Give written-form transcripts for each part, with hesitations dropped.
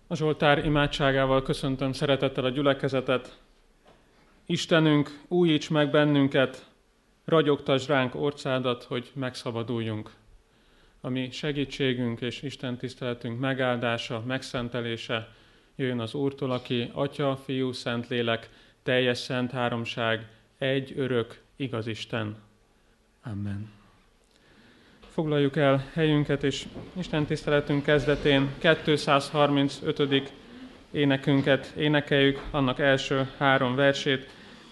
A Zsoltár imádságával köszöntöm szeretettel a gyülekezetet. Istenünk, újíts meg bennünket, ragyogtasd ránk orcádat, hogy megszabaduljunk. A mi segítségünk és Isten tiszteletünk megáldása, megszentelése jöjjön az Úrtól, aki Atya, Fiú, Szentlélek, teljes szent háromság, egy örök, igaz Isten. Amen. Foglaljuk el helyünket, és Isten tiszteletünk kezdetén 235. énekünket énekeljük, annak első 3 versét.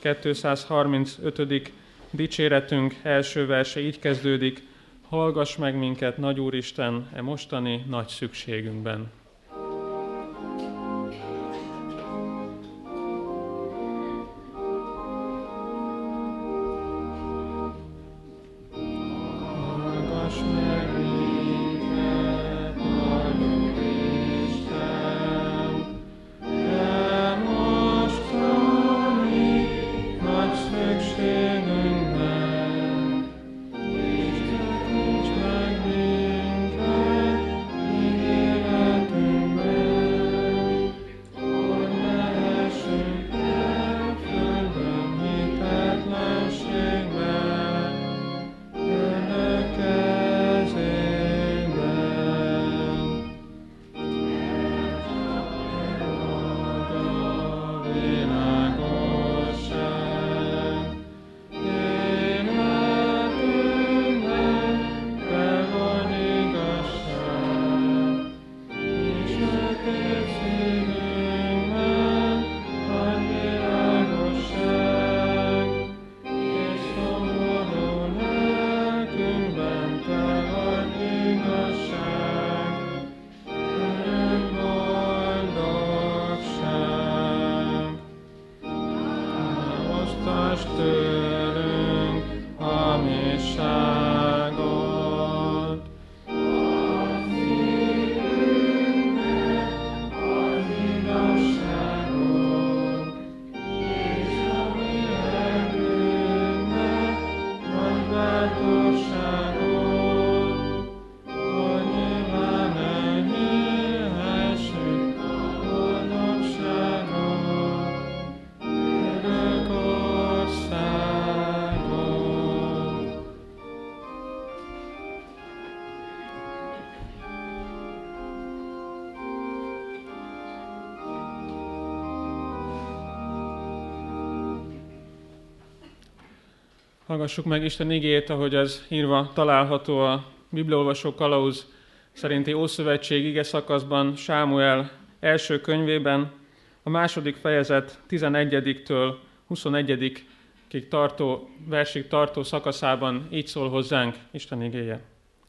235. dicséretünk első verse így kezdődik: hallgass meg minket, nagy Úristen, e mostani nagy szükségünkben. Hallgassuk meg Isten igéjét, ahogy ez írva található a Bibliaolvasó kalauz szerinti Ószövetség ige szakaszban, Sámuel első könyvében, a 2. fejezet 11-től 21. versig tartó szakaszában így szól hozzánk Isten igéje.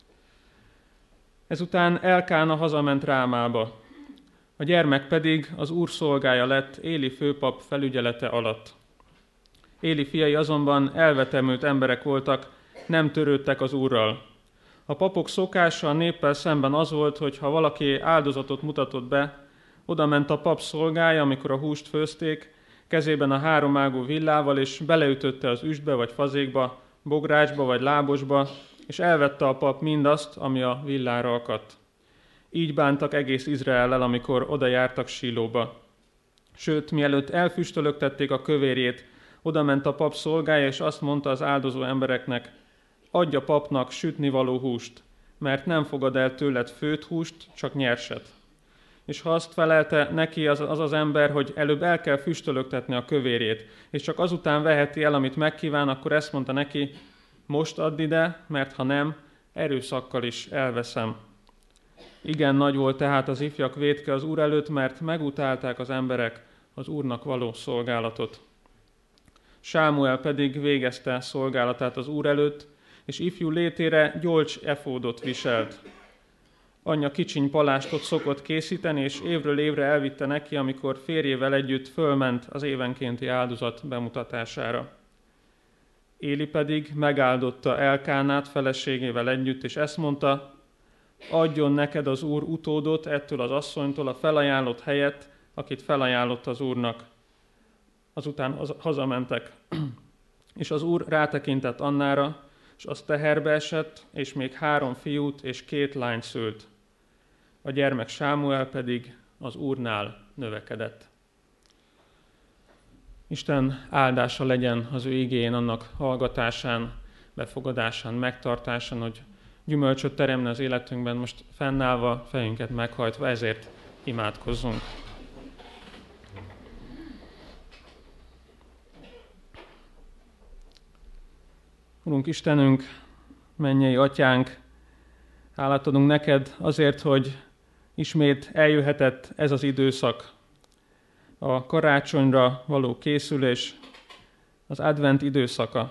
Ezután Elkána hazament Rámába, a gyermek pedig az Úr szolgája lett Éli főpap felügyelete alatt. Éli fiai azonban elvetemült emberek voltak, nem törődtek az Úrral. A papok szokása a néppel szemben az volt, hogy ha valaki áldozatot mutatott be, oda ment a pap szolgája, amikor a húst főzték, kezében a 3 ágú villával, és beleütötte az üstbe vagy fazékba, bográcsba vagy lábosba, és elvette a pap mindazt, ami a villára akadt. Így bántak egész Izraellel, amikor oda jártak Sílóba. Sőt, mielőtt elfüstölögtették a kövérjét, oda ment a pap szolgája, és azt mondta az áldozó embereknek: adj a papnak sütnivaló húst, mert nem fogad el tőled főtt húst, csak nyerset. És ha azt felelte neki az ember, hogy előbb el kell füstölögtetni a kövérjét, és csak azután veheti el, amit megkíván, akkor ezt mondta neki: most add ide, mert ha nem, erőszakkal is elveszem. Igen nagy volt tehát az ifjak vétke az Úr előtt, mert megutálták az emberek az Úrnak való szolgálatot. Sámuel pedig végezte szolgálatát az Úr előtt, és ifjú létére gyolcs efódot viselt. Anyja kicsiny palástot szokott készíteni, és évről évre elvitte neki, amikor férjével együtt fölment az évenkénti áldozat bemutatására. Éli pedig megáldotta Elkánát feleségével együtt, és ezt mondta: adjon neked az Úr utódot ettől az asszonytól a felajánlott helyett, akit felajánlott az Úrnak. Azután hazamentek, és az Úr rátekintett Annára, és az teherbe esett, és még 3 fiút és 2 lányt szült. A gyermek Sámuel pedig az Úrnál növekedett. Isten áldása legyen az ő igéjén, annak hallgatásán, befogadásán, megtartásán, hogy gyümölcsöt teremne az életünkben. Most fennállva, fejünket meghajtva, ezért imádkozzunk. Urunk Istenünk, mennyei Atyánk, hálát adunk neked azért, hogy ismét eljöhetett ez az időszak, a karácsonyra való készülés, az advent időszaka.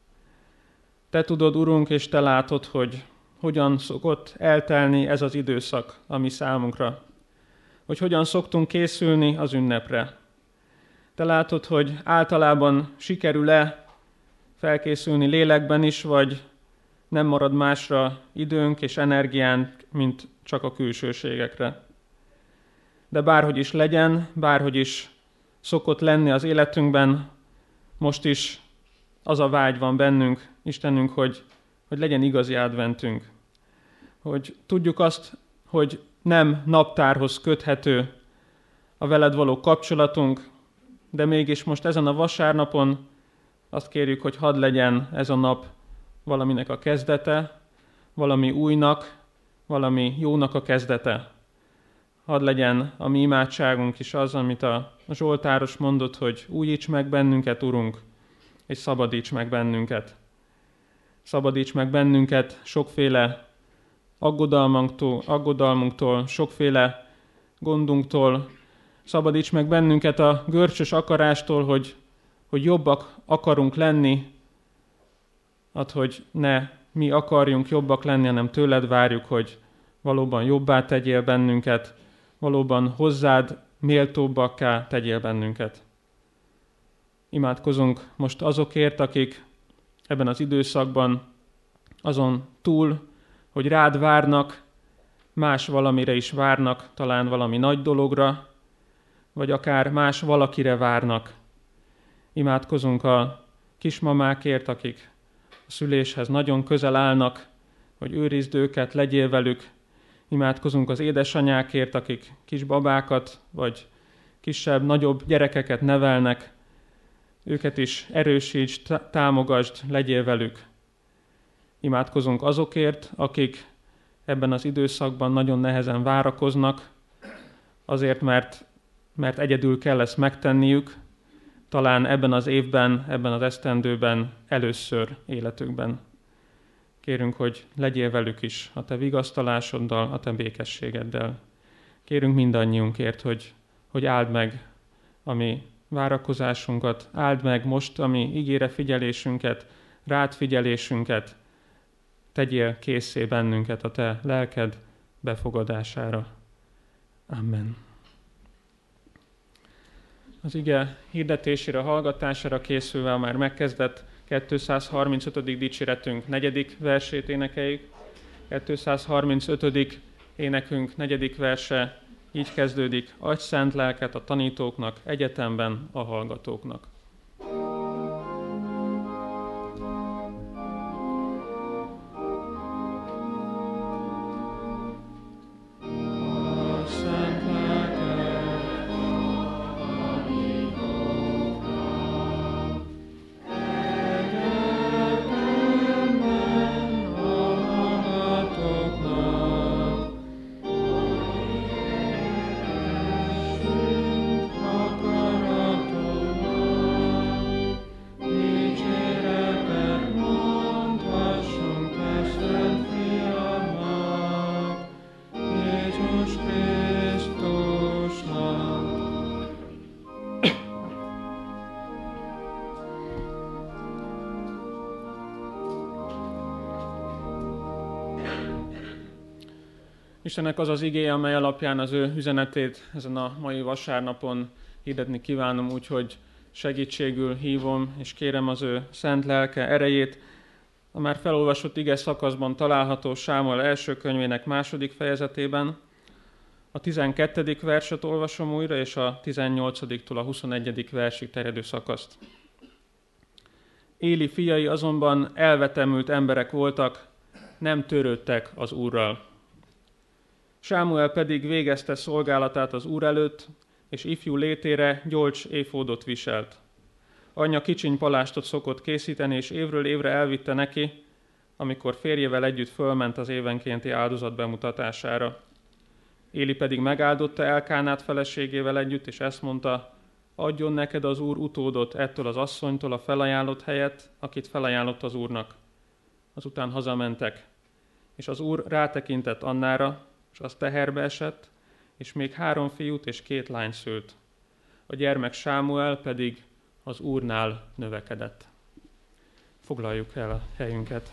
Te tudod, Urunk, és te látod, hogy hogyan szokott eltelni ez az időszak a mi számunkra, hogy hogyan szoktunk készülni az ünnepre. Te látod, hogy általában sikerül-e felkészülni lélekben is, vagy nem marad másra időnk és energiánk, mint csak a külsőségekre. De bárhogy is legyen, bárhogy is szokott lenni az életünkben, most is az a vágy van bennünk, Istenünk, hogy legyen igazi adventünk. Hogy tudjuk azt, hogy nem naptárhoz köthető a veled való kapcsolatunk, de mégis most ezen a vasárnapon azt kérjük, hogy hadd legyen ez a nap valaminek a kezdete, valami újnak, valami jónak a kezdete. Hadd legyen a mi imádságunk is az, amit a Zsoltáros mondott, hogy újíts meg bennünket, Urunk, és szabadíts meg bennünket. Szabadíts meg bennünket sokféle aggodalmunktól, sokféle gondunktól. Szabadíts meg bennünket a görcsös akarástól, hogy jobbak akarunk lenni, hogy ne mi akarjunk jobbak lenni, hanem tőled várjuk, hogy valóban jobbá tegyél bennünket, valóban hozzád méltóbbakká tegyél bennünket. Imádkozunk most azokért, akik ebben az időszakban azon túl, hogy rád várnak, más valamire is várnak, talán valami nagy dologra, vagy akár más valakire várnak. Imádkozunk a kismamákért, akik a szüléshez nagyon közel állnak, hogy őrizd őket, legyél velük. Imádkozunk az édesanyákért, akik kisbabákat, vagy kisebb, nagyobb gyerekeket nevelnek. Őket is erősíts, támogasd, legyél velük. Imádkozunk azokért, akik ebben az időszakban nagyon nehezen várakoznak, azért, mert egyedül kell ezt megtenniük, talán ebben az évben, ebben az esztendőben először életükben. Kérünk, hogy legyél velük is a te vigasztalásoddal, a te békességeddel. Kérünk mindannyiunkért, hogy áld meg a mi várakozásunkat, áld meg most a mi ígére figyelésünket, rád figyelésünket, tegyél készé bennünket a te lelked befogadására. Amen. Az ige hirdetésére, hallgatására készülve már megkezdett 235. dicséretünk 4. versét énekeljük. 235. énekünk 4. verse így kezdődik: adj szent lelket a tanítóknak, egyetemben a hallgatóknak. Istennek az az igéje, amely alapján az ő üzenetét ezen a mai vasárnapon hirdetni kívánom, úgyhogy segítségül hívom és kérem az ő szent lelke erejét. A már felolvasott ige szakaszban található Sámuel első könyvének 2. fejezetében. A 12. verset olvasom újra, és a 18-tól a 21. versig terjedő szakaszt. Éli fiai azonban elvetemült emberek voltak, nem törődtek az Úrral. Sámuel pedig végezte szolgálatát az Úr előtt, és ifjú létére gyolcs éfódot viselt. Anyja kicsiny palástot szokott készíteni, és évről évre elvitte neki, amikor férjével együtt fölment az évenkénti áldozat bemutatására. Éli pedig megáldotta Elkánát feleségével együtt, és ezt mondta: adjon neked az Úr utódot ettől az asszonytól a felajánlott helyet, akit felajánlott az Úrnak. Azután hazamentek, és az Úr rátekintett Annára, és az teherbe esett, és még 3 fiút és 2 lányt szült. A gyermek Sámuel pedig az Úrnál növekedett. Foglaljuk el a helyünket.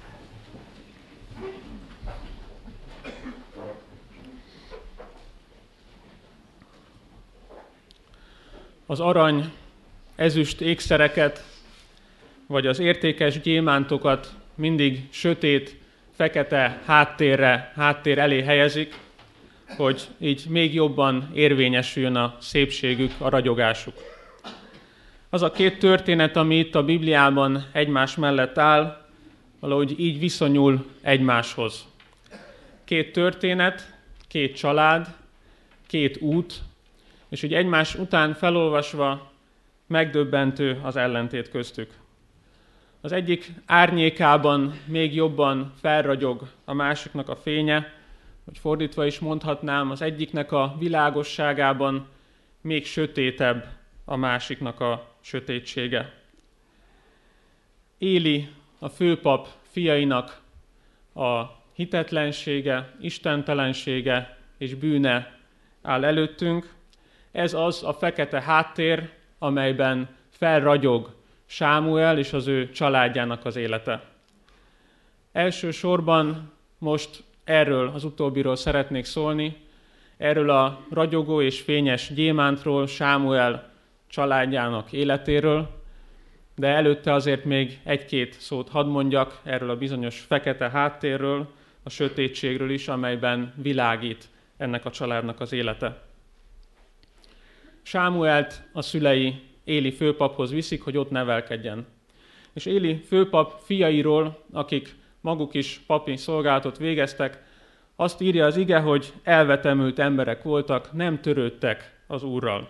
Az arany, ezüst ékszereket, vagy az értékes gyémántokat mindig sötét, fekete háttér elé helyezik, hogy így még jobban érvényesüljön a szépségük, a ragyogásuk. Az a 2 történet, ami itt a Bibliában egymás mellett áll, valahogy így viszonyul egymáshoz. 2 történet, 2 család, 2 út, és így egymás után felolvasva megdöbbentő az ellentét köztük. Az egyik árnyékában még jobban felragyog a másiknak a fénye, vagy fordítva is mondhatnám, az egyiknek a világosságában még sötétebb a másiknak a sötétsége. Éli, a főpap fiainak a hitetlensége, istentelensége és bűne áll előttünk. Ez az a fekete háttér, amelyben felragyog Sámuel és az ő családjának az élete. Elsősorban most erről az utóbbiról szeretnék szólni, erről a ragyogó és fényes gyémántról, Sámuel családjának életéről, de előtte azért még 1-2 szót hadd mondjak erről a bizonyos fekete háttérről, a sötétségről is, amelyben világít ennek a családnak az élete. Sámuelt a szülei Éli főpaphoz viszik, hogy ott nevelkedjen. És Éli főpap fiairól, akik maguk is papi szolgálatot végeztek, azt írja az ige, hogy elvetemült emberek voltak, nem törődtek az Úrral.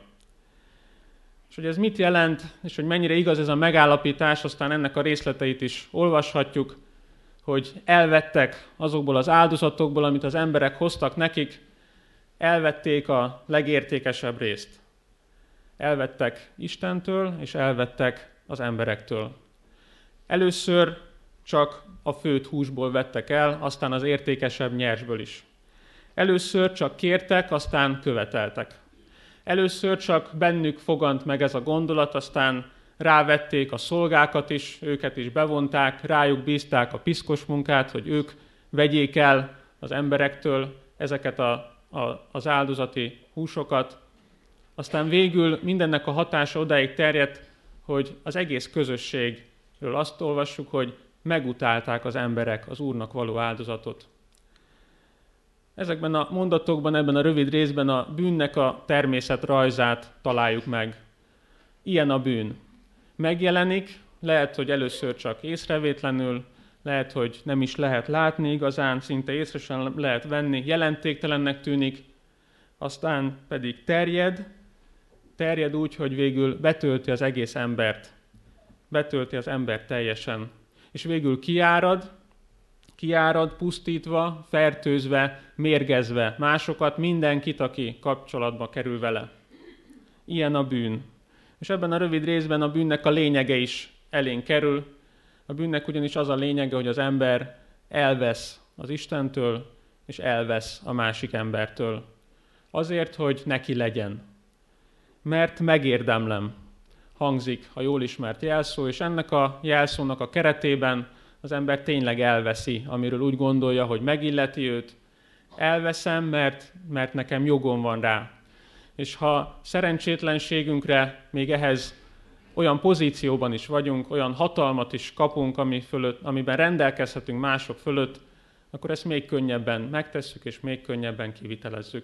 És hogy ez mit jelent, és hogy mennyire igaz ez a megállapítás, aztán ennek a részleteit is olvashatjuk, hogy elvettek azokból az áldozatokból, amit az emberek hoztak nekik, elvették a legértékesebb részt. Elvettek Istentől, és elvettek az emberektől. Először csak a főtt húsból vettek el, aztán az értékesebb nyersből is. Először csak kértek, aztán követeltek. Először csak bennük fogant meg ez a gondolat, aztán rávették a szolgákat is, őket is bevonták, rájuk bízták a piszkos munkát, hogy ők vegyék el az emberektől ezeket az áldozati húsokat. Aztán végül mindennek a hatása odáig terjedt, hogy az egész közösségről azt olvassuk, hogy megutálták az emberek az Úrnak való áldozatot. Ezekben a mondatokban, ebben a rövid részben a bűnnek a természetrajzát találjuk meg. Ilyen a bűn. Megjelenik, lehet, hogy először csak észrevétlenül, lehet, hogy nem is lehet látni igazán, szinte észre sem lehet venni, jelentéktelennek tűnik, aztán pedig terjed úgy, hogy végül betölti az egész embert. Betölti az embert teljesen. És végül kiárad pusztítva, fertőzve, mérgezve másokat, mindenkit, aki kapcsolatba kerül vele. Ilyen a bűn. És ebben a rövid részben a bűnnek a lényege is elénk kerül. A bűnnek ugyanis az a lényege, hogy az ember elvesz az Istentől, és elvesz a másik embertől. Azért, hogy neki legyen. Mert megérdemlem, hangzik a jól ismert jelszó, és ennek a jelszónak a keretében az ember tényleg elveszi, amiről úgy gondolja, hogy megilleti őt. Elveszem, mert nekem jogom van rá. És ha szerencsétlenségünkre még ehhez olyan pozícióban is vagyunk, olyan hatalmat is kapunk, amiben rendelkezhetünk mások fölött, akkor ezt még könnyebben megtesszük, és még könnyebben kivitelezzük.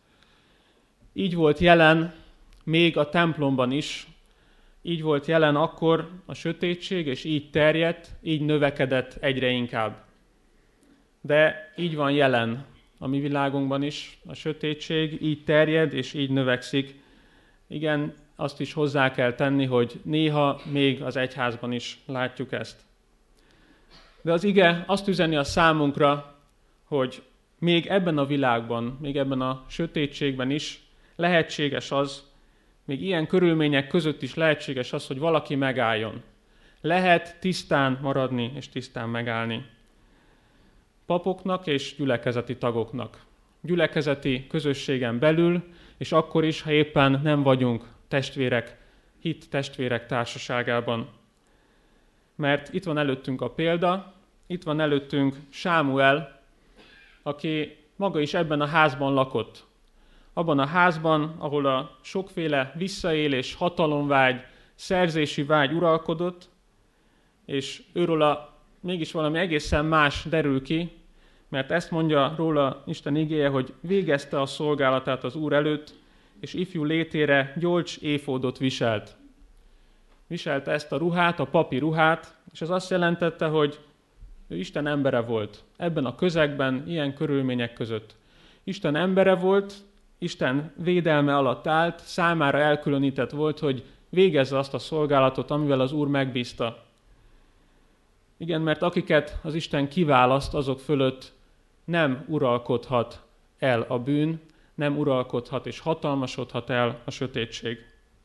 Így volt jelen még a templomban is, így volt jelen akkor a sötétség, és így terjedt, így növekedett egyre inkább. De így van jelen a mi világunkban is a sötétség, így terjed és így növekszik. Igen, azt is hozzá kell tenni, hogy néha még az egyházban is látjuk ezt. De az ige azt üzeni a számunkra, hogy még ebben a világban, még ebben a sötétségben is lehetséges az, még ilyen körülmények között is lehetséges az, hogy valaki megálljon. Lehet tisztán maradni és tisztán megállni. Papoknak és gyülekezeti tagoknak. Gyülekezeti közösségen belül, és akkor is, ha éppen nem vagyunk testvérek, hit testvérek társaságában. Mert itt van előttünk a példa, itt van előttünk Sámuel, aki maga is ebben a házban lakott. Abban a házban, ahol a sokféle visszaélés, hatalomvágy, szerzési vágy uralkodott, és őről mégis valami egészen más derül ki, mert ezt mondja róla Isten igéje, hogy végezte a szolgálatát az Úr előtt, és ifjú létére gyolcs éfódot viselt. Viselte ezt a ruhát, a papi ruhát, és ez azt jelentette, hogy ő Isten embere volt. Ebben a közegben, ilyen körülmények között. Isten embere volt, Isten védelme alatt állt, számára elkülönített volt, hogy végezze azt a szolgálatot, amivel az Úr megbízta. Igen, mert akiket az Isten kiválaszt, azok fölött nem uralkodhat el a bűn, nem uralkodhat és hatalmasodhat el a sötétség.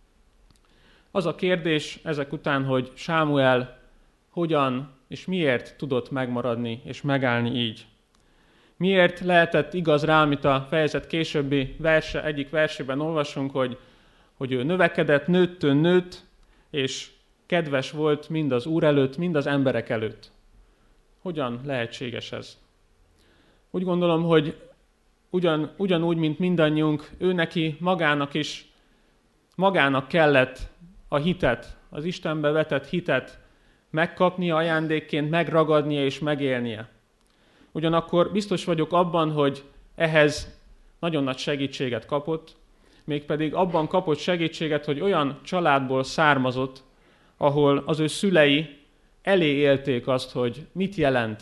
Az a kérdés ezek után, hogy Sámuel hogyan és miért tudott megmaradni és megállni így. Miért lehetett igaz rá, amit a fejezet későbbi egyik versében olvasunk, hogy ő növekedett, nőtt, és kedves volt mind az Úr előtt, mind az emberek előtt. Hogyan lehetséges ez? Úgy gondolom, hogy ugyanúgy, mint mindannyiunk, ő neki magának kellett a hitet, az Istenbe vetett hitet megkapnia ajándékként, megragadnia és megélnie. Ugyanakkor biztos vagyok abban, hogy ehhez nagyon nagy segítséget kapott, mégpedig abban kapott segítséget, hogy olyan családból származott, ahol az ő szülei elé élték azt, hogy mit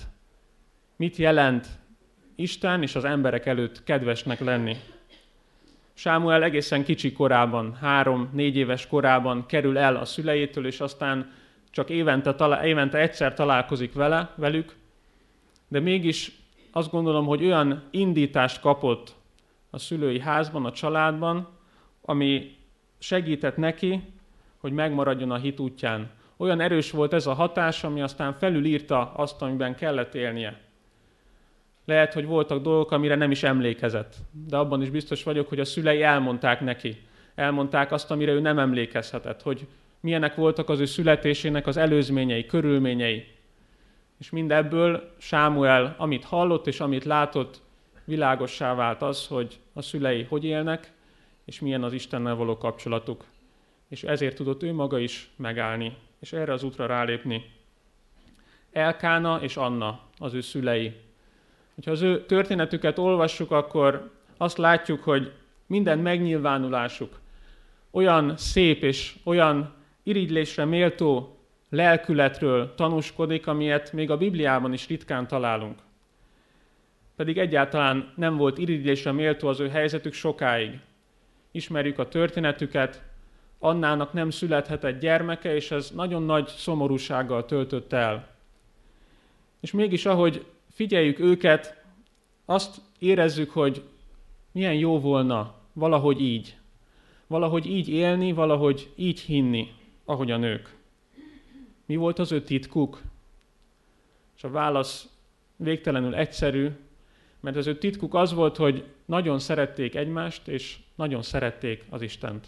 jelent Isten és az emberek előtt kedvesnek lenni. Sámuel egészen kicsi korában, 3-4 éves korában kerül el a szüleitől, és aztán csak évente egyszer találkozik velük, de mégis azt gondolom, hogy olyan indítást kapott a szülői házban, a családban, ami segített neki, hogy megmaradjon a hit útján. Olyan erős volt ez a hatás, ami aztán felülírta azt, amiben kellett élnie. Lehet, hogy voltak dolgok, amire nem is emlékezett, de abban is biztos vagyok, hogy a szülei elmondták neki. Elmondták azt, amire ő nem emlékezhetett, hogy milyenek voltak az ő születésének az előzményei, körülményei. És mindebből Sámuel, amit hallott és amit látott, világossá vált az, hogy a szülei hogy élnek, és milyen az Istennel való kapcsolatuk. És ezért tudott ő maga is megállni, és erre az útra rálépni. Elkána és Anna, az ő szülei. Ha az ő történetüket olvassuk, akkor azt látjuk, hogy minden megnyilvánulásuk olyan szép és olyan irigylésre méltó lelkületről tanúskodik, amilyet még a Bibliában is ritkán találunk. Pedig egyáltalán nem volt irigylésre méltó az ő helyzetük sokáig. Ismerjük a történetüket, Annának nem születhetett gyermeke, és ez nagyon nagy szomorúsággal töltött el. És mégis, ahogy figyeljük őket, azt érezzük, hogy milyen jó volna valahogy így. Valahogy így élni, valahogy így hinni, ahogy a nők. Mi volt az ő titkuk? És a válasz végtelenül egyszerű, mert az ő titkuk az volt, hogy nagyon szerették egymást, és nagyon szerették az Istent.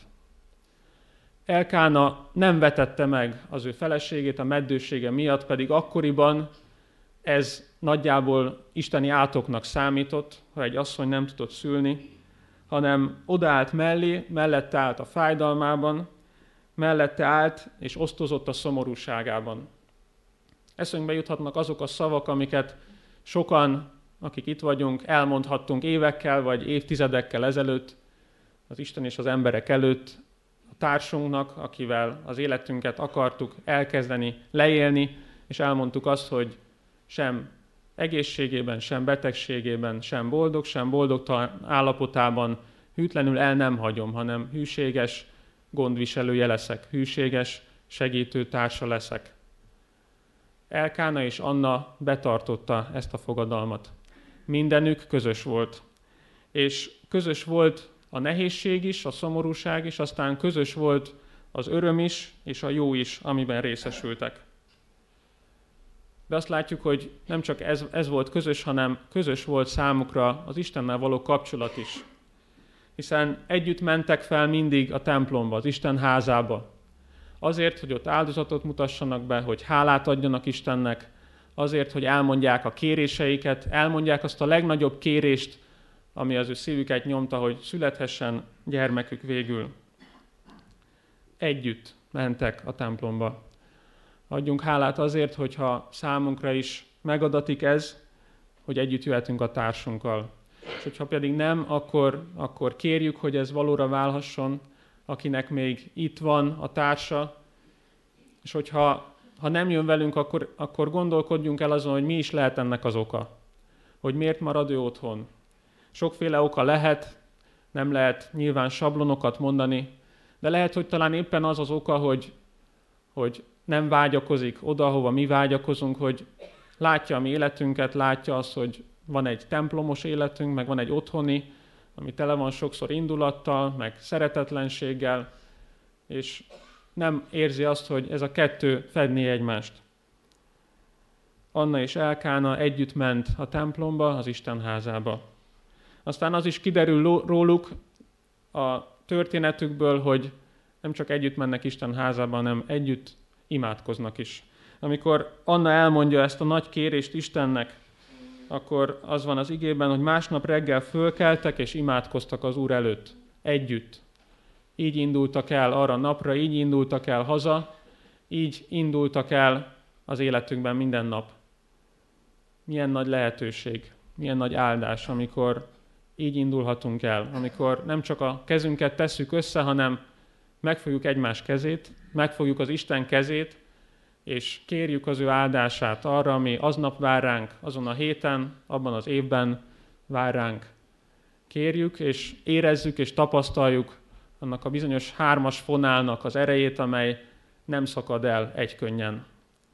Elkána nem vetette meg az ő feleségét a meddősége miatt, pedig akkoriban ez nagyjából isteni átoknak számított, ha egy asszony nem tudott szülni, hanem odaállt mellette állt a fájdalmában, mellette állt és osztozott a szomorúságában. Eszünkbe juthatnak azok a szavak, amiket sokan, akik itt vagyunk, elmondhattunk évekkel vagy évtizedekkel ezelőtt az Isten és az emberek előtt, a társunknak, akivel az életünket akartuk elkezdeni, leélni, és elmondtuk azt, hogy sem egészségében, sem betegségében, sem boldogtalan állapotában hűtlenül el nem hagyom, hanem hűséges gondviselője leszek, hűséges segítő társa leszek. Elkána és Anna betartotta ezt a fogadalmat. Mindenük közös volt. És közös volt a nehézség is, a szomorúság is, aztán közös volt az öröm is, és a jó is, amiben részesültek. De azt látjuk, hogy nem csak ez volt közös, hanem közös volt számukra az Istennel való kapcsolat is. Hiszen együtt mentek fel mindig a templomba, az Isten házába. Azért, hogy ott áldozatot mutassanak be, hogy hálát adjanak Istennek, azért, hogy elmondják a kéréseiket, elmondják azt a legnagyobb kérést, ami az ő szívüket nyomta, hogy születhessen gyermekük végül. Együtt mentek a templomba. Adjunk hálát azért, hogyha számunkra is megadatik ez, hogy együtt jöhetünk a társunkkal. És hogyha pedig nem, akkor kérjük, hogy ez valóra válhasson, akinek még itt van a társa, és hogyha nem jön velünk, akkor gondolkodjunk el azon, hogy mi is lehet ennek az oka. Hogy miért marad ő otthon. Sokféle oka lehet, nem lehet nyilván sablonokat mondani, de lehet, hogy talán éppen az az oka, hogy nem vágyakozik oda, ahova mi vágyakozunk, hogy látja a mi életünket, látja azt, hogy van egy templomos életünk, meg van egy otthoni, ami tele van sokszor indulattal, meg szeretetlenséggel, és nem érzi azt, hogy ez a kettő fedné egymást. Anna és Elkána együtt ment a templomba, az Isten házába. Aztán az is kiderül róluk a történetükből, hogy nem csak együtt mennek Isten házába, hanem együtt imádkoznak is. Amikor Anna elmondja ezt a nagy kérést Istennek, akkor az van az igében, hogy másnap reggel fölkeltek és imádkoztak az Úr előtt. Együtt. Így indultak el arra napra, így indultak el haza, így indultak el az életükben minden nap. Milyen nagy lehetőség, milyen nagy áldás, amikor így indulhatunk el, amikor nem csak a kezünket tesszük össze, hanem megfogjuk egymás kezét, megfogjuk az Isten kezét, és kérjük az ő áldását arra, ami aznap vár ránk, azon a héten, abban az évben vár ránk. Kérjük, és érezzük, és tapasztaljuk annak a bizonyos 3-as fonálnak az erejét, amely nem szakad el egykönnyen.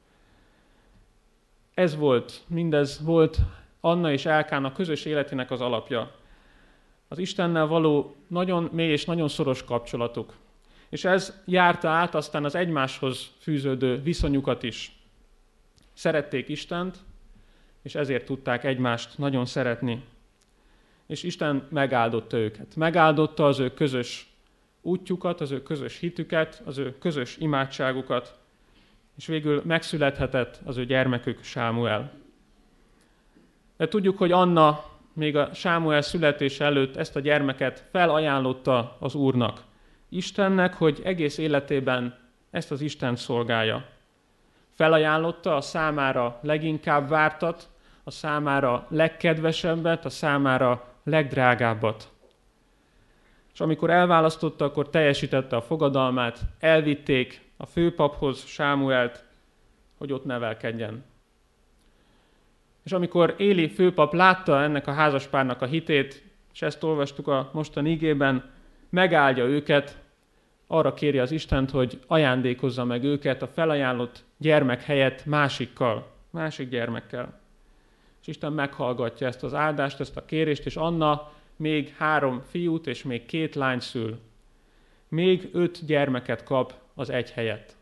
Mindez volt Anna és Elkána közös életének az alapja. Az Istennel való nagyon mély és nagyon szoros kapcsolatuk. És ez járta át aztán az egymáshoz fűződő viszonyukat is. Szerették Istent, és ezért tudták egymást nagyon szeretni. És Isten megáldotta őket. Megáldotta az ő közös útjukat, az ő közös hitüket, az ő közös imádságukat, és végül megszülethetett az ő gyermekük, Sámuel. De tudjuk, hogy Anna még a Sámuel születése előtt ezt a gyermeket felajánlotta az Úrnak, Istennek, hogy egész életében ezt az Istent szolgálja. Felajánlotta a számára leginkább vártat, a számára legkedvesebbet, a számára legdrágábbat. És amikor elválasztotta, akkor teljesítette a fogadalmát, elvitték a főpaphoz Sámuelt, hogy ott nevelkedjen. És amikor Éli főpap látta ennek a házaspárnak a hitét, és ezt olvastuk a mostani igében, megáldja őket, arra kéri az Istent, hogy ajándékozza meg őket a felajánlott gyermek helyett másik gyermekkel. És Isten meghallgatja ezt az áldást, ezt a kérést, és Anna még 3 fiút és még 2 lányt szül. Még 5 gyermeket kap az egy helyett.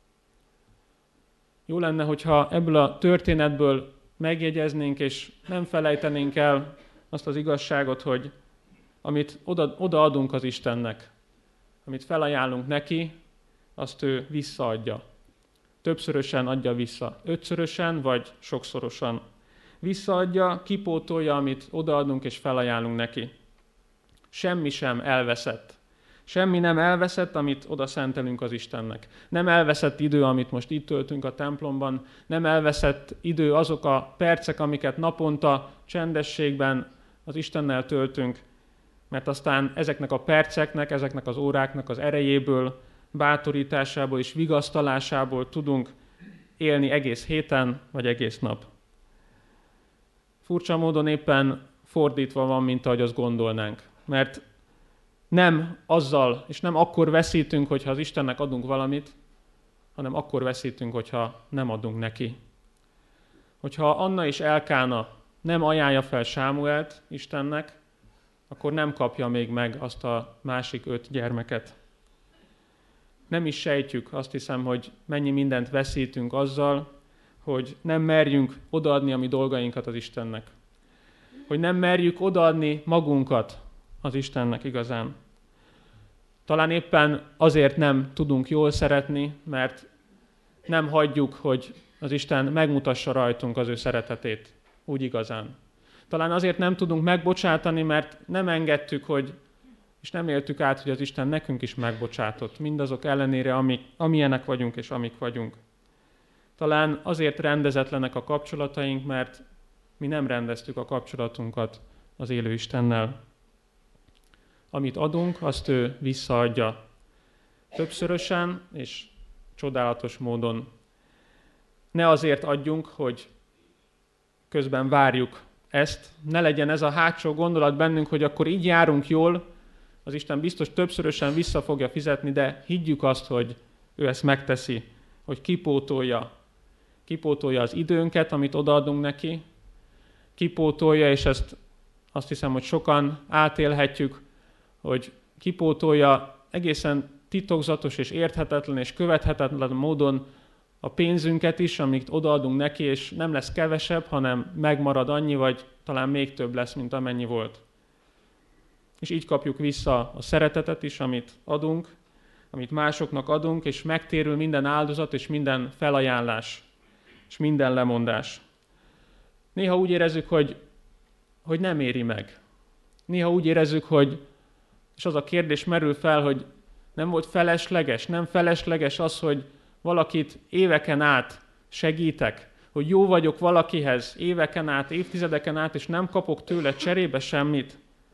Jó lenne, hogyha ebből a történetből megjegyeznénk, és nem felejtenénk el azt az igazságot, hogy amit odaadunk az Istennek, amit felajánlunk neki, azt ő visszaadja. Többszörösen adja vissza, 5-szörösen vagy sokszorosan. Visszaadja, kipótolja, amit odaadunk és felajánlunk neki. Semmi sem elveszett. Semmi nem elveszett, amit oda szentelünk az Istennek. Nem elveszett idő, amit most itt töltünk a templomban, nem elveszett idő azok a percek, amiket naponta csendességben az Istennel töltünk, mert aztán ezeknek a perceknek, ezeknek az óráknak az erejéből, bátorításából és vigasztalásából tudunk élni egész héten, vagy egész nap. furcsa módon éppen fordítva van, mint ahogy azt gondolnánk. Mert nem azzal, és nem akkor veszítünk, hogyha az Istennek adunk valamit, hanem akkor veszítünk, hogyha nem adunk neki. Hogyha Anna és Elkána nem ajánlja fel Sámuelt Istennek, akkor nem kapja még meg azt a másik 5 gyermeket. Nem is sejtjük, azt hiszem, hogy mennyi mindent veszítünk azzal, hogy nem merjünk odaadni a mi dolgainkat az Istennek. Hogy nem merjük odaadni magunkat az Istennek igazán. Talán éppen azért nem tudunk jól szeretni, mert nem hagyjuk, hogy az Isten megmutassa rajtunk az ő szeretetét úgy igazán. Talán azért nem tudunk megbocsátani, mert nem engedtük, és nem éltük át, hogy az Isten nekünk is megbocsátott, mindazok ellenére, amilyenek vagyunk és amik vagyunk. Talán azért rendezetlenek a kapcsolataink, mert mi nem rendeztük a kapcsolatunkat az élő Istennel. Amit adunk, azt ő visszaadja. Többszörösen és csodálatos módon. Ne azért adjunk, hogy közben várjuk ezt. Ne legyen ez a hátsó gondolat bennünk, hogy akkor így járunk jól, az Isten biztos többszörösen vissza fogja fizetni, de higgyük azt, hogy ő ezt megteszi, hogy kipótolja az időnket, amit odaadunk neki, kipótolja, és ezt azt hiszem, hogy sokan átélhetjük, hogy kipótolja egészen titokzatos és érthetetlen és követhetetlen módon a pénzünket is, amit odaadunk neki, és nem lesz kevesebb, hanem megmarad annyi, vagy talán még több lesz, mint amennyi volt. És így kapjuk vissza a szeretetet is, amit adunk, amit másoknak adunk, és megtérül minden áldozat és minden felajánlás, és minden lemondás. Néha úgy érezzük, hogy nem éri meg. Néha úgy érezzük, és az a kérdés merül fel, hogy nem volt felesleges, nem felesleges az, hogy valakit éveken át segítek, hogy jó vagyok valakihez éveken át, évtizedeken át, és nem kapok tőle cserébe semmit.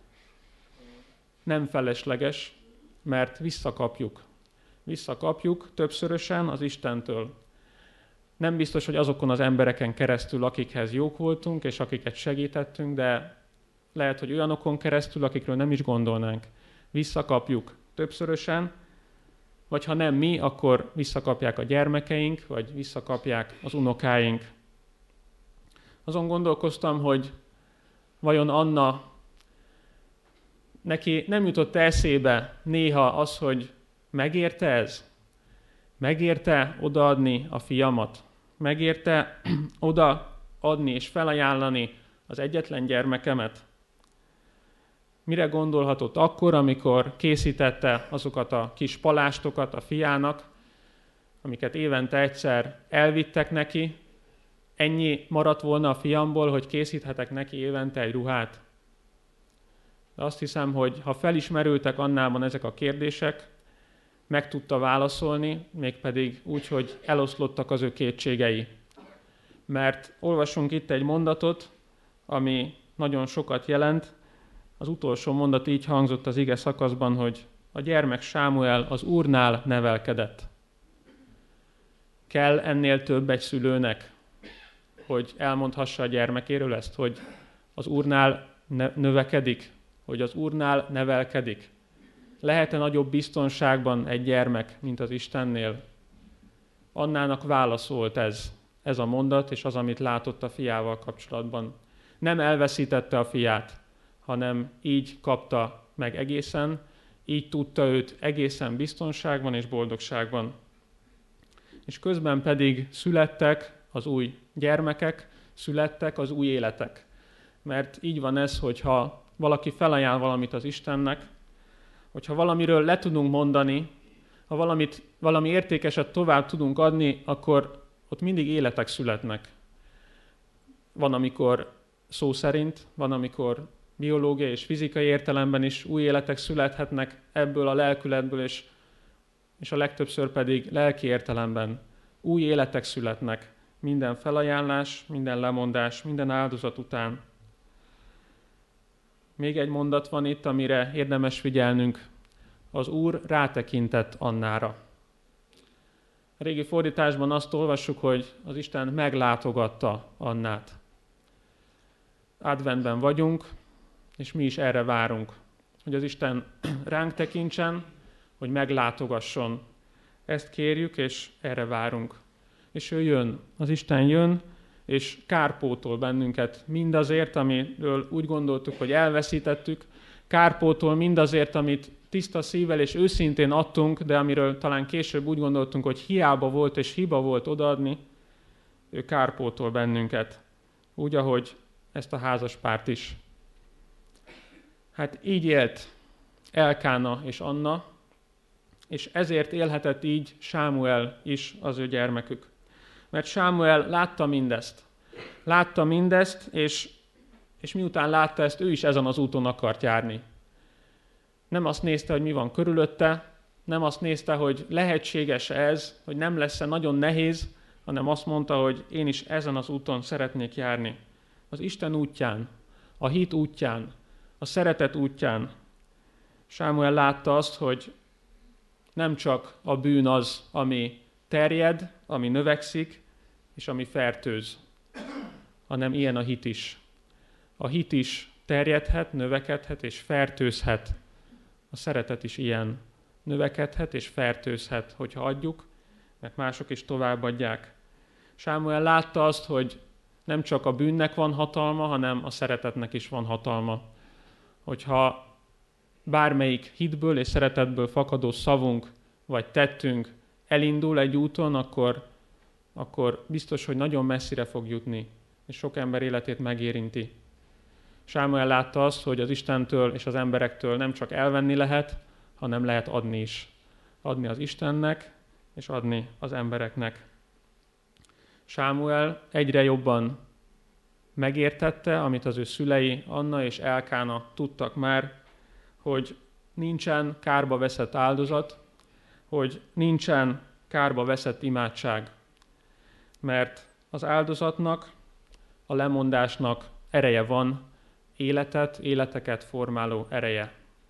Nem felesleges, mert visszakapjuk. Visszakapjuk többszörösen az Istentől. Nem biztos, hogy azokon az embereken keresztül, akikhez jók voltunk, és akiket segítettünk, de lehet, hogy olyanokon keresztül, akikről nem is gondolnánk. Visszakapjuk többszörösen, vagy ha nem mi, akkor visszakapják a gyermekeink, vagy visszakapják az unokáink. Azon gondolkoztam, hogy vajon Anna, neki nem jutott eszébe néha az, hogy megérte ez? Megérte odaadni a fiamat? Megérte odaadni és felajánlani az egyetlen gyermekemet? Mire gondolhatott akkor, amikor készítette azokat a kis palástokat a fiának, amiket évente egyszer elvittek neki? Ennyi maradt volna a fiamból, hogy készíthetek neki évente egy ruhát? De azt hiszem, hogy ha felismerültek Annában ezek a kérdések, meg tudta válaszolni, mégpedig úgy, hogy eloszlottak az ő kétségei. Mert olvasunk itt egy mondatot, ami nagyon sokat jelent. Az utolsó mondat így hangzott az ige szakaszban, hogy a gyermek Sámuel az Úrnál nevelkedett. Kell ennél több egy szülőnek, hogy elmondhassa a gyermekéről ezt, hogy az Úrnál növekedik, hogy az Úrnál nevelkedik. Lehet-e nagyobb biztonságban egy gyermek, mint az Istennél? Annának válaszolt ez a mondat, és az, amit látott a fiával kapcsolatban. Nem elveszítette a fiát, hanem így kapta meg egészen, így tudta őt egészen biztonságban és boldogságban. És közben pedig születtek az új gyermekek, születtek az új életek. Mert így van ez, hogyha valaki felajánl valamit az Istennek, hogyha valamiről le tudunk mondani, ha valami értékeset tovább tudunk adni, akkor ott mindig életek születnek. Van, amikor szó szerint, van, amikor biológiai és fizikai értelemben is új életek születhetnek ebből a lelkületből, és a legtöbbször pedig lelki értelemben új életek születnek minden felajánlás, minden lemondás, minden áldozat után. Még egy mondat van itt, amire érdemes figyelnünk. Az Úr rátekintett Annára. A régi fordításban azt olvassuk, hogy az Isten meglátogatta Annát. adventben vagyunk, és mi is erre várunk, hogy az Isten ránk tekintsen, hogy meglátogasson. Ezt kérjük, és erre várunk. És ő jön, az Isten jön, és kárpótol bennünket mindazért, amiről úgy gondoltuk, hogy elveszítettük, kárpótol mindazért, amit tiszta szívvel és őszintén adtunk, de amiről talán később úgy gondoltunk, hogy hiába volt és hiba volt odaadni, ő kárpótol bennünket, úgy, ahogy ezt a házaspárt is. Hát így élt Elkána és Anna, és ezért élhetett így Sámuel is, az ő gyermekük. Mert Sámuel látta mindezt, és miután látta ezt, ő is ezen az úton akart járni. Nem azt nézte, hogy mi van körülötte, nem azt nézte, hogy lehetséges ez, hogy nem lesz-e nagyon nehéz, hanem azt mondta, hogy én is ezen az úton szeretnék járni. Az Isten útján, a hit útján, a szeretet útján. Sámuel látta azt, hogy nem csak a bűn az, ami terjed, ami növekszik, és ami fertőz, hanem ilyen a hit is. A hit is terjedhet, növekedhet és fertőzhet. A szeretet is ilyen növekedhet és fertőzhet, hogyha adjuk, mert mások is továbbadják. Sámuel látta azt, hogy nem csak a bűnnek van hatalma, hanem a szeretetnek is van hatalma. Hogyha bármelyik hitből és szeretetből fakadó szavunk vagy tettünk elindul egy úton, akkor biztos, hogy nagyon messzire fog jutni, és sok ember életét megérinti. Sámuel látta azt, hogy az Istentől és az emberektől nem csak elvenni lehet, hanem lehet adni is. Adni az Istennek, és adni az embereknek. Sámuel egyre jobban megértette, amit az ő szülei, Anna és Elkána tudtak már, hogy nincsen kárba veszett áldozat, hogy nincsen kárba veszett imádság. Mert az áldozatnak, a lemondásnak ereje van, életeket formáló ereje.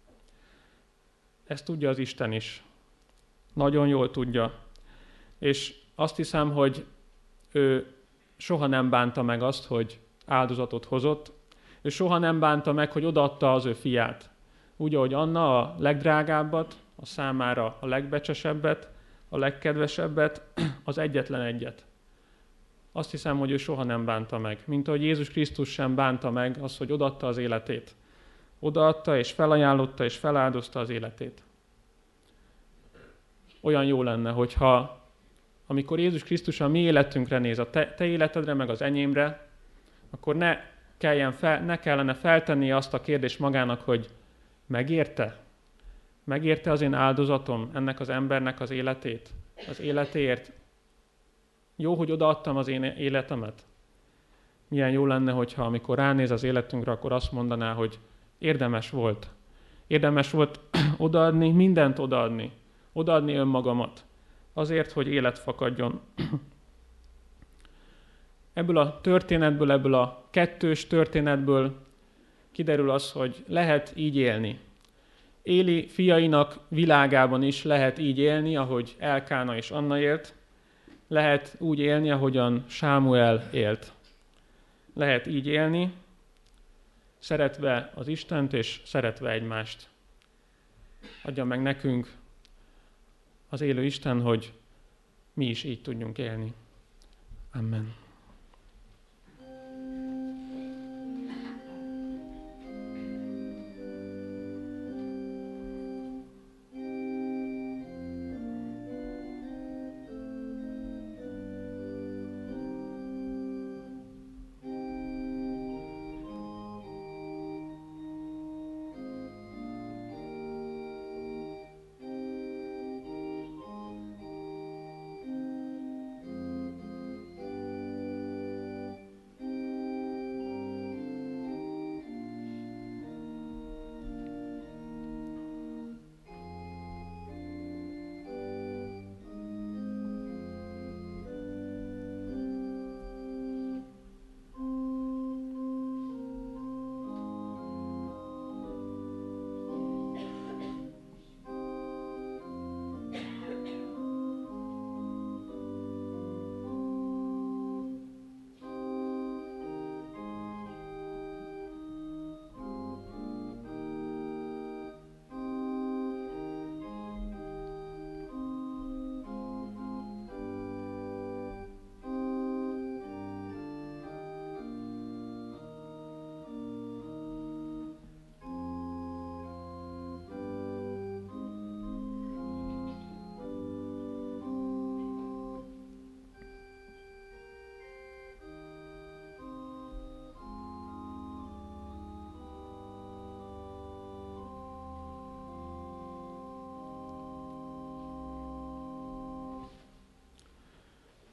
Ezt tudja az Isten is. Nagyon jól tudja. És azt hiszem, hogy ő soha nem bánta meg azt, hogy áldozatot hozott. Ő soha nem bánta meg, hogy odaadta az ő fiát. Úgy, ahogy Anna a legdrágábbat, a számára a legbecsesebbet, a legkedvesebbet, az egyetlen egyet. Azt hiszem, hogy ő soha nem bánta meg. Mint ahogy Jézus Krisztus sem bánta meg azt, hogy odaadta az életét. Odaadta és felajánlotta és feláldozta az életét. Olyan jó lenne, hogyha amikor Jézus Krisztus a mi életünkre néz, a te életedre, meg az enyémre, akkor ne kellene feltenni azt a kérdést magának, hogy megérte? Megérte az én áldozatom ennek az embernek az életét? Az életéért? Jó, hogy odaadtam az én életemet? Milyen jó lenne, hogyha amikor ránéz az életünkre, akkor azt mondaná, hogy érdemes volt. Érdemes volt odaadni, mindent odaadni. Odaadni önmagamat. Azért, hogy élet fakadjon. Ebből a történetből, ebből a kettős történetből kiderül az, hogy lehet így élni. Éli fiainak világában is lehet így élni, ahogy Elkána és Anna élt. Lehet úgy élni, ahogyan Sámuel élt. Lehet így élni, szeretve az Istent és szeretve egymást. Adja meg nekünk az élő Isten, hogy mi is így tudjunk élni. Amen.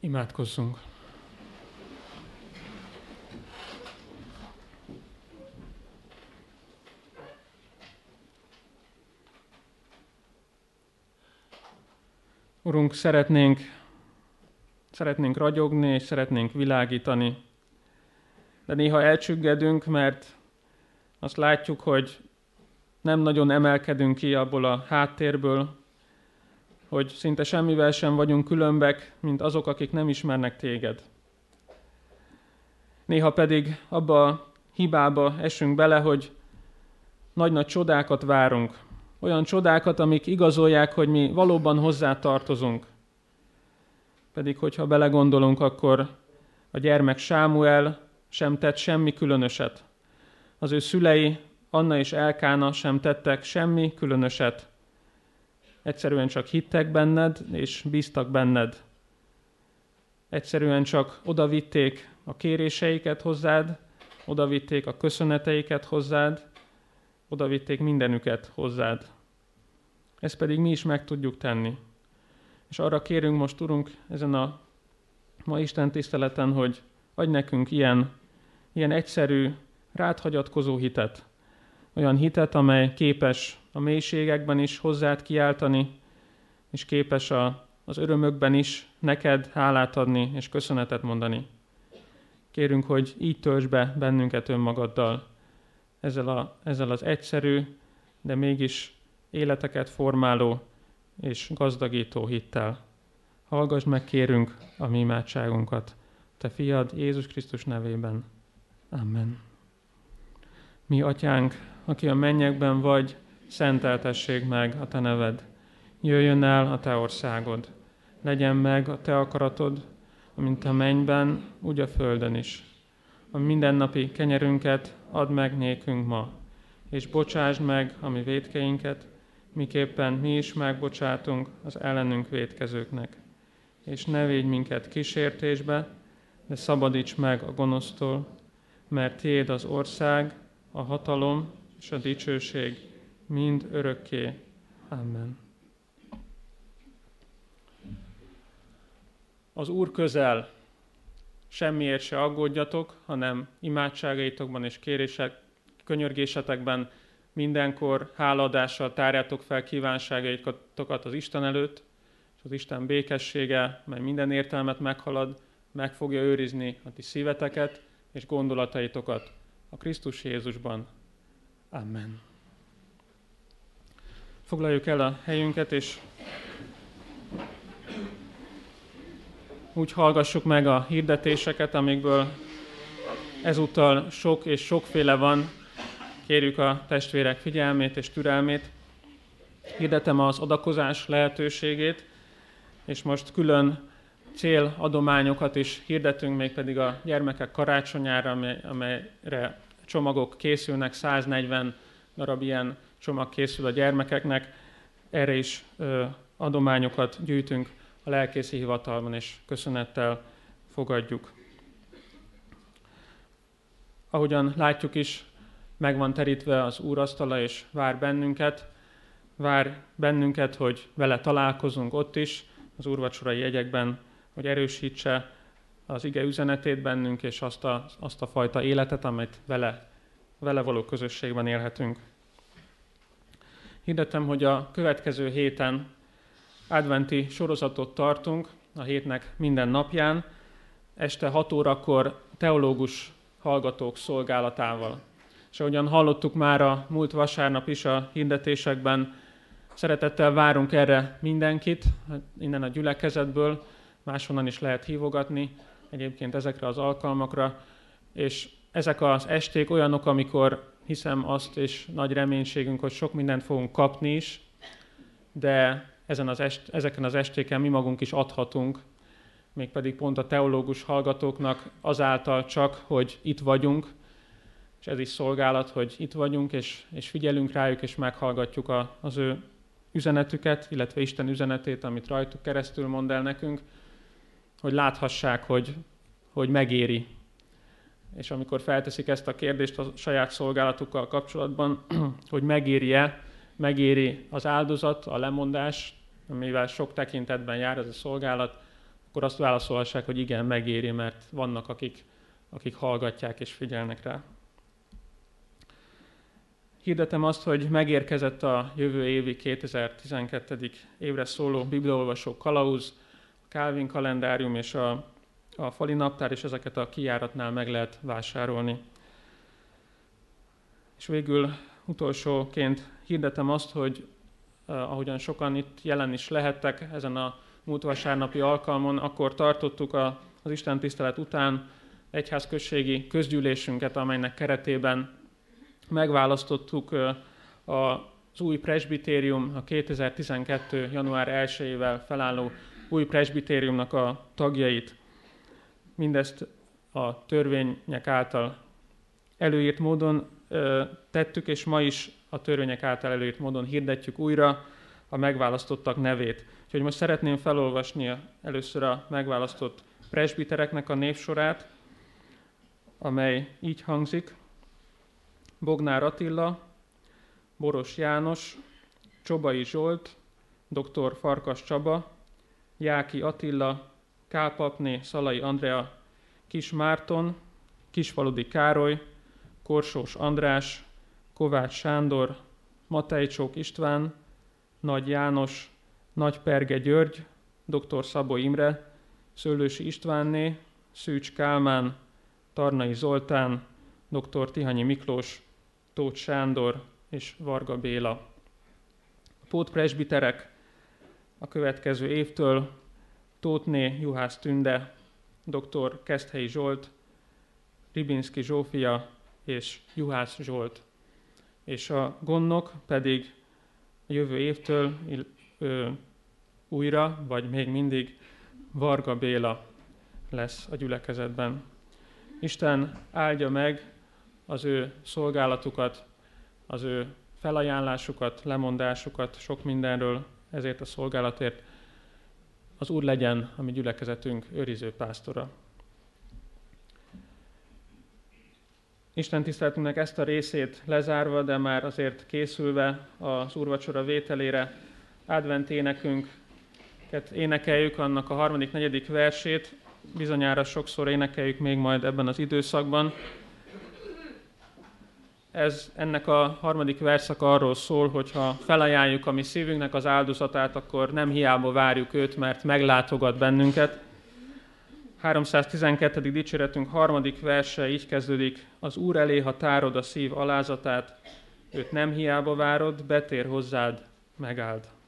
Imádkozzunk! Urunk, szeretnénk ragyogni, és szeretnénk világítani, de néha elcsüggedünk, mert azt látjuk, hogy nem nagyon emelkedünk ki abból a háttérből, hogy szinte semmivel sem vagyunk különbek, mint azok, akik nem ismernek téged. Néha pedig abba a hibába esünk bele, hogy nagy-nagy csodákat várunk. Olyan csodákat, amik igazolják, hogy mi valóban hozzá tartozunk. Pedig, hogyha belegondolunk, akkor a gyermek Sámuel sem tett semmi különöset. Az ő szülei, Anna és Elkána sem tettek semmi különöset. Egyszerűen csak hittek benned, és bíztak benned. Egyszerűen csak odavitték a kéréseiket hozzád, odavitték a köszöneteiket hozzád, odavitték mindenüket hozzád. Ezt pedig mi is meg tudjuk tenni. És arra kérünk most, Urunk, ezen a ma Isten tiszteleten, hogy adj nekünk ilyen egyszerű, rád hagyatkozó hitet. Olyan hitet, amely képes a mélységekben is hozzád kiáltani, és képes az örömökben is neked hálát adni és köszönetet mondani. Kérünk, hogy így töltsd be bennünket önmagaddal, ezzel az egyszerű, de mégis életeket formáló és gazdagító hittel. Hallgass meg, kérünk, a mi imádságunkat. Te fiad Jézus Krisztus nevében. Amen. Mi atyánk, aki a mennyekben vagy, szenteltessék meg a te neved. Jöjjön el a te országod. Legyen meg a te akaratod, amint a mennyben, úgy a földön is. A mindennapi kenyerünket add meg nékünk ma, és bocsásd meg a mi vétkeinket, miképpen mi is megbocsátunk az ellenünk vétkezőknek. És ne védj minket kísértésbe, de szabadíts meg a gonosztól, mert tiéd az ország, a hatalom és a dicsőség mind örökké. Amen. Az Úr közel, semmiért se aggódjatok, hanem imádságaitokban és könyörgésetekben mindenkor hálaadással tárjátok fel kívánságaitokat az Isten előtt, és az Isten békessége, mely minden értelmet meghalad, meg fogja őrizni a ti szíveteket és gondolataitokat a Krisztus Jézusban. Amen. Foglaljuk el a helyünket, és úgy hallgassuk meg a hirdetéseket, amikből ezúttal sok és sokféle van. Kérjük a testvérek figyelmét és türelmét. Hirdetem az adakozás lehetőségét, és most külön céladományokat is hirdetünk, mégpedig a gyermekek karácsonyára, amelyre csomagok készülnek, 140 darab ilyen csomag készül a gyermekeknek. Erre is adományokat gyűjtünk a lelkészi hivatalban, és köszönettel fogadjuk. Ahogyan látjuk is, meg van terítve az Úr asztala, és vár bennünket, hogy vele találkozunk ott is, az úrvacsorai jegyekben, hogy erősítse az ige üzenetét bennünk, és azt a fajta életet, amit vele való közösségben élhetünk. Hirdetem, hogy a következő héten adventi sorozatot tartunk, a hétnek minden napján, este 6 órakor teológus hallgatók szolgálatával. És ahogyan hallottuk már a múlt vasárnap is a hirdetésekben, szeretettel várunk erre mindenkit, innen a gyülekezetből, máshonnan is lehet hívogatni, egyébként ezekre az alkalmakra, és ezek az esték olyanok, amikor hiszem azt, és nagy reménységünk, hogy sok mindent fogunk kapni is, de ezeken az estéken mi magunk is adhatunk, mégpedig pont a teológus hallgatóknak azáltal csak, hogy itt vagyunk, és ez is szolgálat, hogy itt vagyunk, és figyelünk rájuk, és meghallgatjuk az ő üzenetüket, illetve Isten üzenetét, amit rajtuk keresztül mond el nekünk, hogy láthassák, hogy megéri. És amikor felteszik ezt a kérdést a saját szolgálatukkal kapcsolatban, hogy megéri az áldozat, a lemondás, amivel sok tekintetben jár ez a szolgálat, akkor azt válaszolhassák, hogy igen, megéri, mert vannak, akik hallgatják és figyelnek rá. Hirdetem azt, hogy megérkezett a jövő évi 2012. évre szóló bibliaolvasó kalauz, a Calvin kalendárium és a fali naptár, és ezeket a kijáratnál meg lehet vásárolni. És végül utolsóként hirdetem azt, hogy ahogyan sokan itt jelen is lehettek ezen a múlt vasárnapi alkalmon, akkor tartottuk az istentisztelet után egyházközségi közgyűlésünket, amelynek keretében megválasztottuk az új presbitérium, a 2012. január 1-ével felálló új presbitériumnak a tagjait. Mindezt a törvények által előírt módon tettük, és ma is a törvények által előírt módon hirdetjük újra a megválasztottak nevét. Úgyhogy most szeretném felolvasni először a megválasztott presbitereknek a névsorát, amely így hangzik: Bognár Attila, Boros János, Csobai Zsolt, dr. Farkas Csaba, Jáki Attila, Kálpapné Szalai Andrea, Kis Márton, Kisfaludi Károly, Korsós András, Kovács Sándor, Matejcsók István, Nagy János, Nagy Perge György, dr. Szabó Imre, Szőlősi Istvánné, Szűcs Kálmán, Tarnai Zoltán, dr. Tihanyi Miklós, Tóth Sándor és Varga Béla. A pótpresbiterek a következő évtől: Tóthné Juhász Tünde, dr. Keszthelyi Zsolt, Ribinszki Zsófia és Juhász Zsolt. És a gondnok pedig a jövő évtől újra, vagy még mindig Varga Béla lesz a gyülekezetben. Isten áldja meg az ő szolgálatukat, az ő felajánlásukat, lemondásukat sok mindenről, ezért a szolgálatért. Az Úr legyen a mi gyülekezetünk őriző pásztora. Isten tiszteletünknek ezt a részét lezárva, de már azért készülve az úrvacsora vételére, advent énekünket énekeljük, annak a 3.-4. versét. Bizonyára sokszor énekeljük még majd ebben az időszakban. Ennek a 3. verszaka arról szól, hogy ha felajánljuk a mi szívünknek az áldozatát, akkor nem hiába várjuk őt, mert meglátogat bennünket. 312. dicséretünk 3. verse így kezdődik: Az Úr elé, ha tárod a szív alázatát, őt nem hiába várod, betér hozzád, megáld.